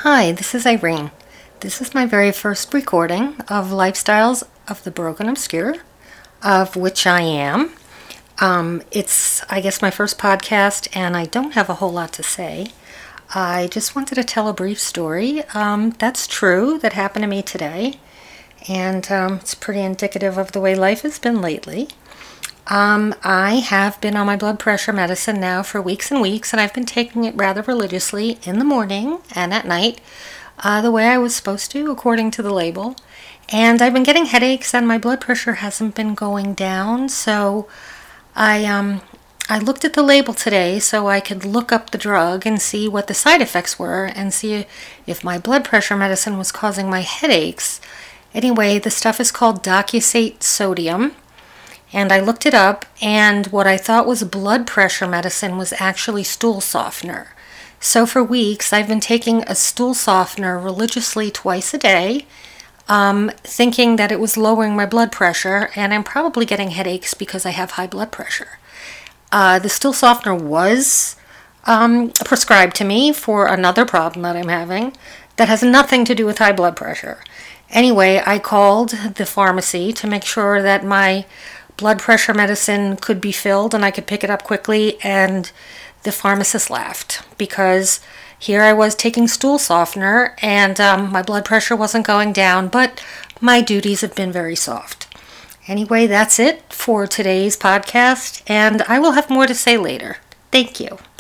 Hi, this is Irene. This is my very first recording of Lifestyles of the Broke and Obscure, of which I am. It's, I guess, my first podcast, and I don't have a whole lot to say. I just wanted to tell a brief story. That's true, that happened to me today, and it's pretty indicative of the way life has been lately. I have been on my blood pressure medicine now for weeks and weeks, and I've been taking it rather religiously in the morning and at night, the way I was supposed to, according to the label. And I've been getting headaches, and my blood pressure hasn't been going down, so I looked at the label today so I could look up the drug and see what the side effects were and see if my blood pressure medicine was causing my headaches. Anyway, the stuff is called Docusate Sodium. And I looked it up, and what I thought was blood pressure medicine was actually stool softener. So for weeks, I've been taking a stool softener religiously twice a day, thinking that it was lowering my blood pressure, and I'm probably getting headaches because I have high blood pressure. The stool softener was prescribed to me for another problem that I'm having that has nothing to do with high blood pressure. Anyway, I called the pharmacy to make sure that my blood pressure medicine could be filled and I could pick it up quickly, and the pharmacist laughed because here I was taking stool softener and my blood pressure wasn't going down, but my duties have been very soft. Anyway, that's it for today's podcast, and I will have more to say later. Thank you.